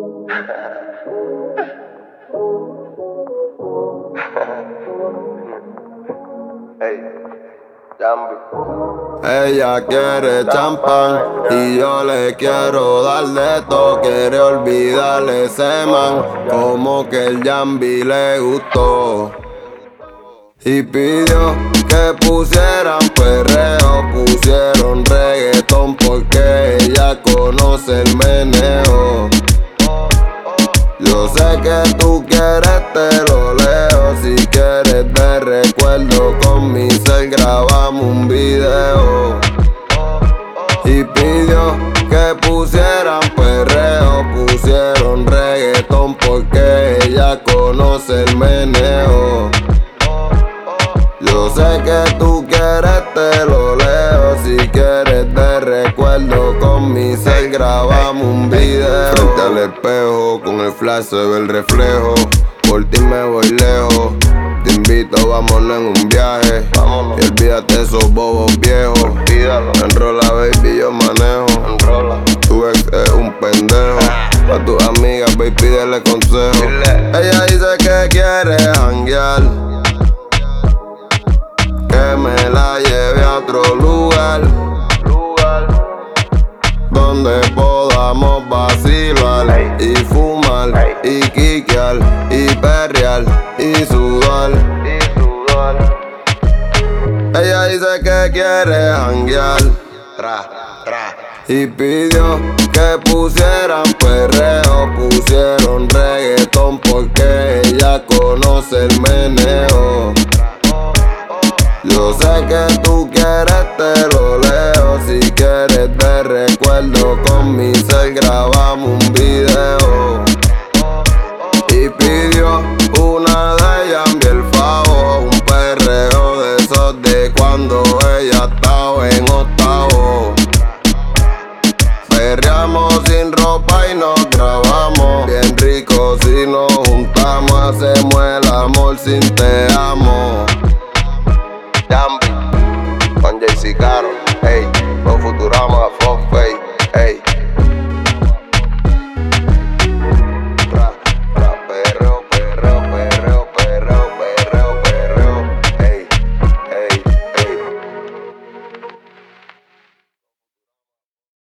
Hey, Jambi. Ella quiere champán y yo le quiero dar de todo. Quiere olvidarle ese man, como que el Jambi le gustó. Y pidió que pusieran perreo, pusieron reggaetón porque ella conoce el meneo. Yo sé que tú quieres, te lo leo. Si quieres de recuerdo con mi cel grabamos un video. Y pidió que pusieran perreo, pusieron reggaetón porque ella conoce el meneo. Yo sé que tú quieres, te lo leo. Si quieres de recuerdo con mi cel grabamos un video. Frente al espejo, con el flash se ve el reflejo. Por ti me voy lejos. Te invito, vámonos en un viaje. Vámonos. Y olvídate esos bobos viejos. Olvídalo. Enrola, baby, yo manejo. Enrola. Tu ex es un pendejo. A tus amigas, baby, pídele consejo. Ella dice que quiere janguear, que me la lleve a otro lugar donde podamos vacilar y fumar y quiquear y perrear y sudar. Ella dice que quiere janguear y pidió que pusieran perreo, pusieron reggaetón porque ella conoce el meneo. Yo sé que tú quieres, te lo leo. Si quieres de recuerdo con mi cel grabamos un video. Y pidió una de Jambi el Favo, un perreo de esos de cuando ella estaba en octavo. Perreamos sin ropa y nos grabamos bien rico si nos juntamos. Hacemos el amor sin te amo. Jambi.